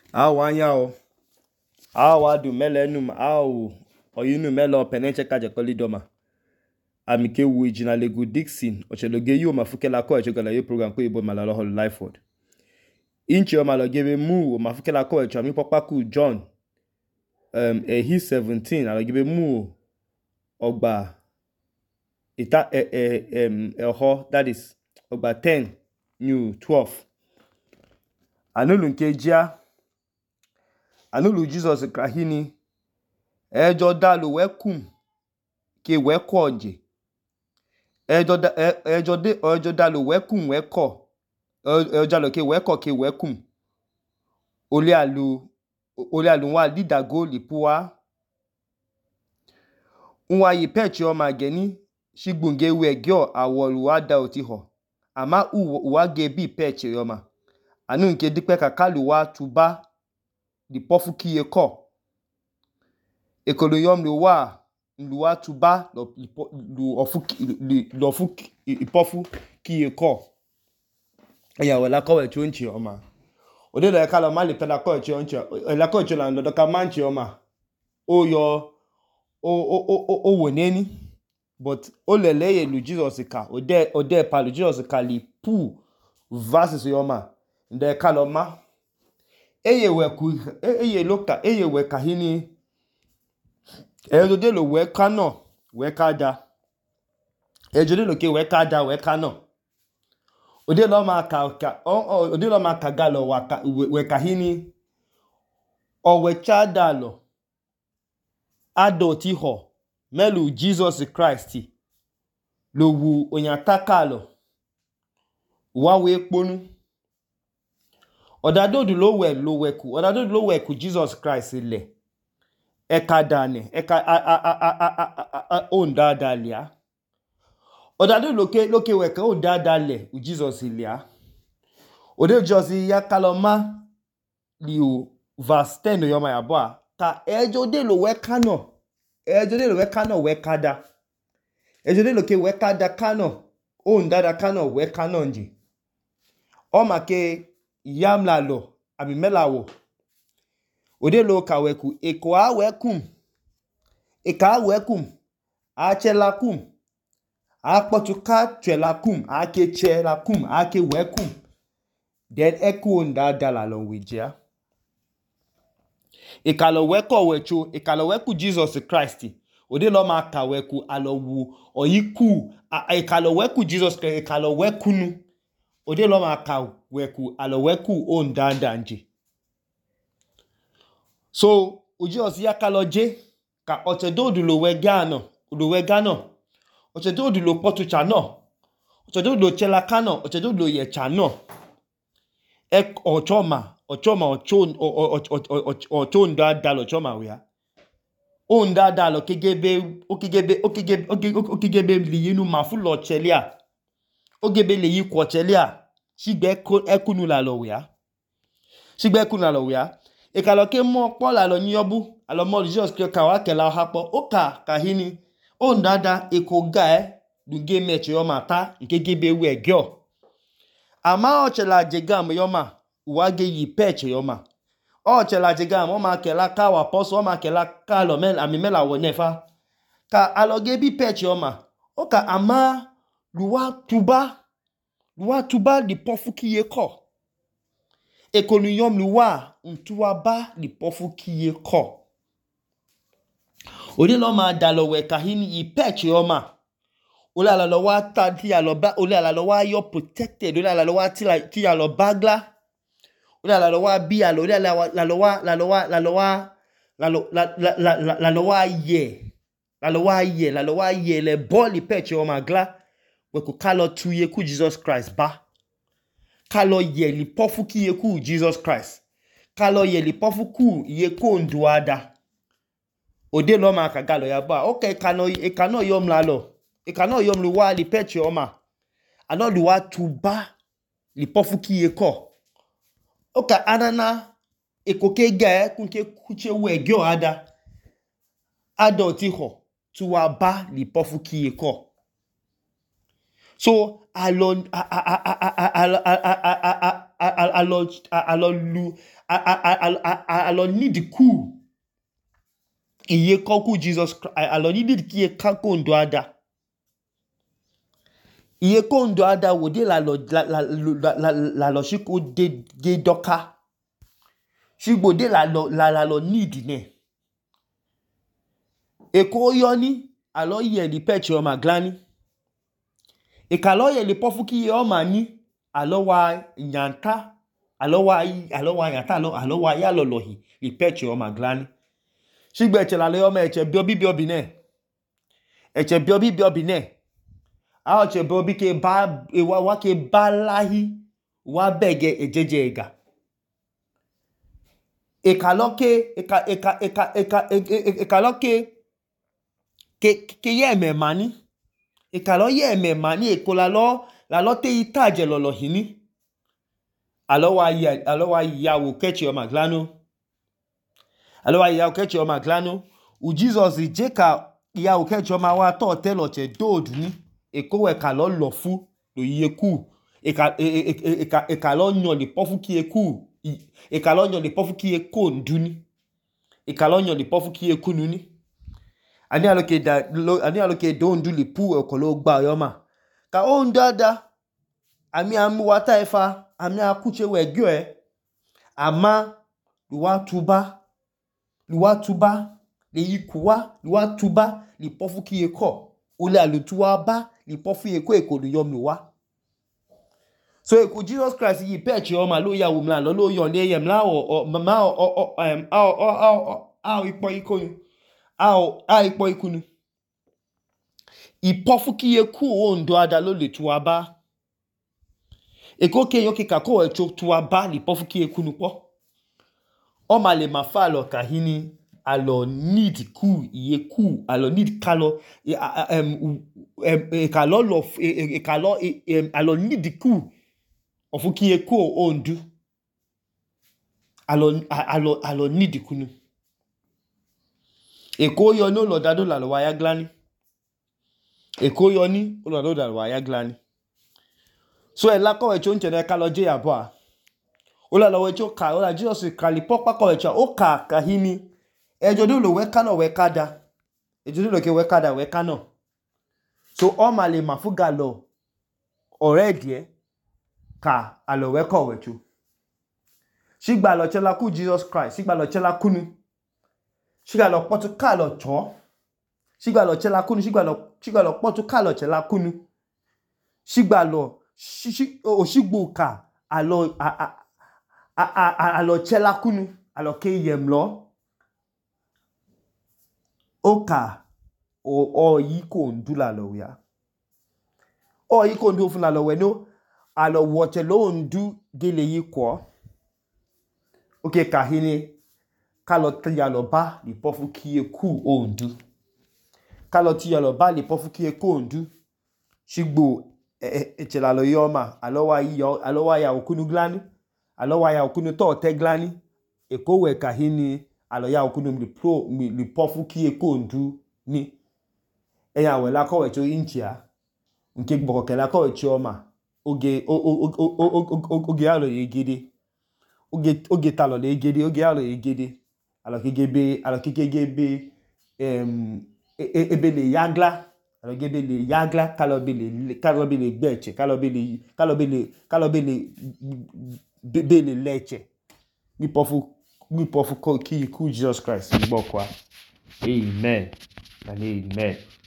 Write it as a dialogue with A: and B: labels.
A: Awanyao. Awadu melenum aw oyinu melo penenche kaje kolidoma. Amike wu jina legu Dixon ocheloge yu mafukela ko echogala yo program ko ibo malalo hol Lifeford. Inchi o malogebe mu mafukela ko echami popaku John he 17 alogebe mu ogba ita that is ogba 10 new 12. Anulu nkejia anulu Jesus krahini ejo dalu wekum ke wekoje ejo dalu wekum weko ejo dalu ke weko ke wekum ole alu wa lidago lipuwa nwa yi pechi o mageni shigbunge wegyo awolu wada otiho ama uwa gebi pechi yoma anu nke dipe kakalu wa tuba di pofu kiye ko ekoloyom lu wa tuba lo pofu kiye ko eya wala ko wecho nchi yoma ode lo kala mali pela ko wecho nchi la ko wecho la ndo ka manchi yoma oyo o woneni but oleleye lu Jesus ka ode pa lu Jesus ka li pu verses yoma nde kaloma eye weka hini ejode lo weka no weka da ejode lo ke weka da weka no ode lo ma ka galo weka hini o wecha dalo adoti ho melu Jesus Christ lo wu onyatakalo wa we ponu odadodu lo weku Jesus Christ le ekadane onda dalia odadodu loke weka onda dale u Jesus ilia ode josi ya kaloma liu verse 10 yoma ya boa ka ejode lo weka no wekada ejode lo ke wekada kano onda da kano weka no nji o make yamla lo abimelawo ode lo ka weku eka wekum achelakum akpotuka twelakum akechelakum ake wekum then eku nda dala lo wijia ikalo weku Jesus Christ ode lo ma ka weku alowu oyiku ikalo weku Jesus Christ ikalo wekunu ode lo ma ka weku aloweku ondanda nje so ujiosi yakaloje ka otedodu lo wegano otedodu lo potucha no otedodu lo chelakano otedodu lo yechano ochoma ochonda dalo choma wia onda dalo okigebe liyinu mafulo chelia ogebe leyi kwo chelia sigbe ekunu la lo wia ekaloke mo po la lo nyobu alo mo Jesus ke ka wa kela hapo oka kahini ondada ekoga duge meche yoma ta nkegebe wegyo ama ochela jegam yoma wage yi peche yoma ochela jegam o ma kela ka wa poso o ma kela ka lo mel amimela wonefa ka aloge bi peche yoma oka ama luwa tuba di pofu kiye ko ekonuyom luwa ntuwa ba di pofu kiye ko ode lo ma dalo we kahini yi peche yoma ole ala lo wa ta ti alo ba ole ala lo wa yo protected ole ala lo wa ti alo bagla ole ala lo wa bi alo ole ala la lo wa ye le boli peche yoma gla we ku kalo tuye ku Jesus Christ ba kalo ye li pofu ki ye ku Jesus Christ kalo ye li pofu ku ye ko nduada ode lo ma ka galo ya ba okay kano yom lalo ikano yom lu wa li peche oma ano lu wa tuba li pofu ki ye ko oka anana ekoke ga kunke kuche wegyo adoti ho tuwa ba li pofu ki ye ko so alo need ku iye koku Jesus Christ alo need ki e kako ndo ada iye ko ndo ada wo de la lo shiko de doka shigbo de la lo need ne e ko yo ni alo ye di peche o maglani e ka lo ye le pofuki ye o mani alo wa nyanta alo wa nyanta alo wa ya lolohi li peche o maglani shigbo eche la le o me eche biobi ne eche biobi ne a oche biobi ke ba wa ke balahi wa bege ejeje ega e ka lo ke ye me mani e ka lo ye me mani e ko la lo te itaje lolohi ni alo wa ya wo keche o maglano u Jesus je ka ya wo keche o ma wa to te lo che dodu ni e ko we ka lo fu lo ye ku e ka lo nyon le pofu ki e ku e ka lo nyon le pofu ki e ko nduni e ka lo nyon le pofu ki e ku nuni ani aloke do ndu le pu e ko lo gba yo ma ka o ndada ami amu wata efa ami akuche we gyo ama luwa tuba le yikuwa luwa tuba li pofu ki e ko ole alutuwa ba li pofu e ko lu yom luwa so e ku Jesus Christ yi peche o ma lo ya wo mla lo yon le yem la o ipo ikonu ipo ikunu ipofu ki e ku o ndo ada lo le tuwa ba eko ke yo ke kako e cho tuwa ba li pofu ki e kunu po o ma le ma fa lo kahini alo need ku iye ku alo need kalo alo need ku ofu ki e ku o ndu alo need kunu eko yo no lo dado la lo wa ya glani eko yo ni o lo dado la lo wa ya glani so e la ko e cho nche ka lo je abo a o la lo we cho ka o la Jesus ka li popa ko e cho o ka kahini e jo do lo we ka no we kada e jo do lo ke we kada we ka no so o ma le mafuga lo already ka alo we ko we cho shigba lo chela ku Jesus Christ shigba lo chela kunu shigba lo potu ka lo cho shigba lo chela kunu shigba lo potu ka lo chela kunu shigba lo oshigbo ka alo chela kunu alo ke yem lo oka o yi ko ndula lo ya o yi ko ndu fun lo we no alo wote lo ndu gele yi ko oke kahini kalo tiya lo ba li pofu ki e ku o ndu kalo tiya lo ba li pofu ki e ko ndu shigbo echela lo yoma alo wa ya okunu glani alo wa ya okunu to te glani eko we kahini alo ya okunu mi pofu ki e ko ndu ni eya we la ko we cho inchia nke gboko ke la ko we chioma oge alo yegede oge talo le yegede oge alo yegede alo kegebe ebe le yagla alo gebe le yagla kalo be le gbeche kalo be le leche mi pofu ko ki ku Jesus Christ gbokwa amen and amen.